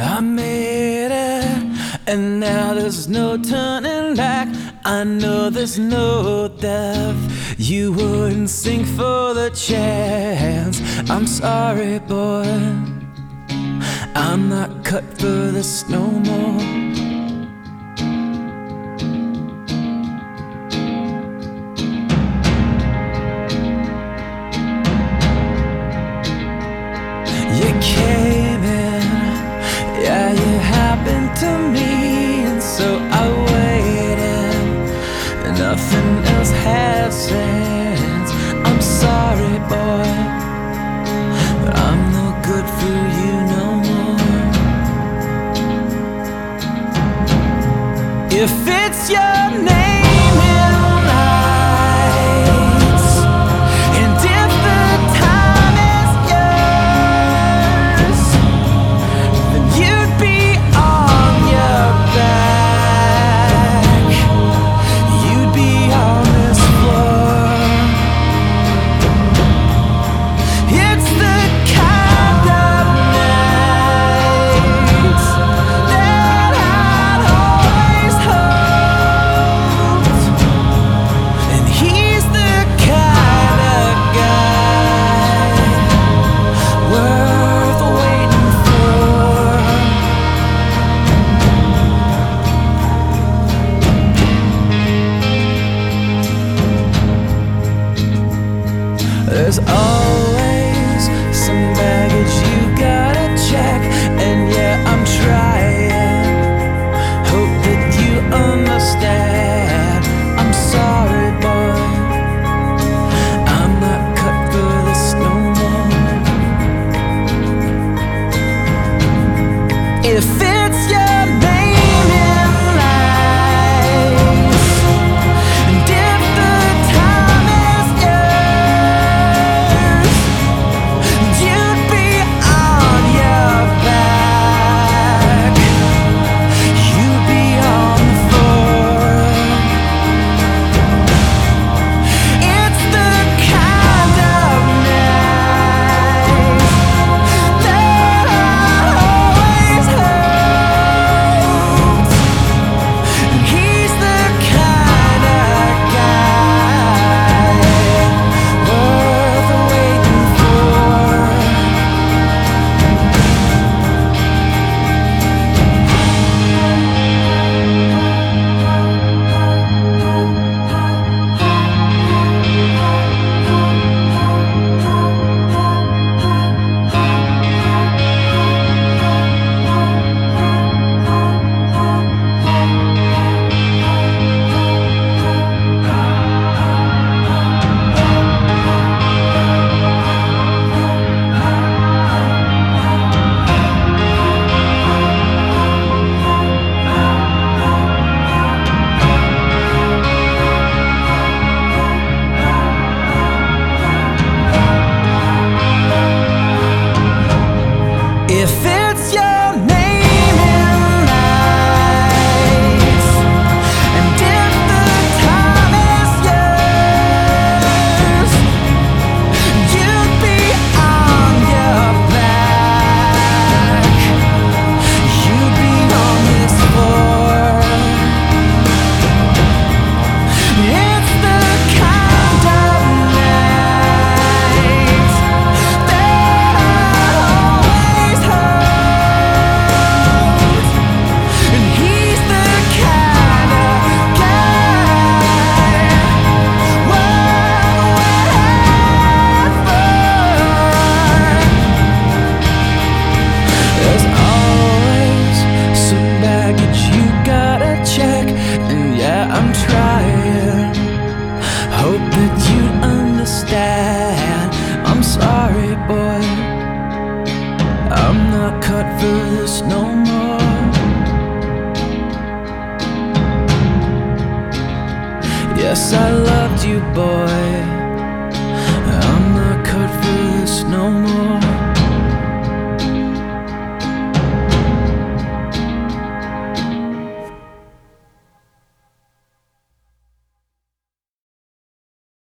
I made it, and now there's no turning back. I know there's no depth you wouldn't sink for the chance. I'm sorry, boy, I'm not cut for this no more. You came in, yeah, you happened to me, and so I waited, and nothing else has sense. I'm sorry, boy, but I'm no good for you no more. If it's your name in lights, and if the time is yours, then you'd be on your back. You'd be on this floor. It's the kind of nights that I'd always hoped, and he's the kind of guy worth waiting for. There's always some baggage you gotta check, and yeah, I'm trying. Hope that you understand. I'm sorry, boy, I'm not cut for this no more. If it's your name in lights, and if the time is yours, you'd be on your back. You'd be on the floor. It's the kind of night that I always hoped, and he's the kind of guy worth waiting for. If it's your name in lights, and if the time is yours, you'd be on your back. You'd be on this floor. It's the kind of night that I always hoped, and he's the kind of guy worth waiting for. There's always some baggage you gotta check, and yeah, I'm trying. Hope that you understand. I'm sorry, boy, I'm not cut for this no more. Yes, I loved you, boy,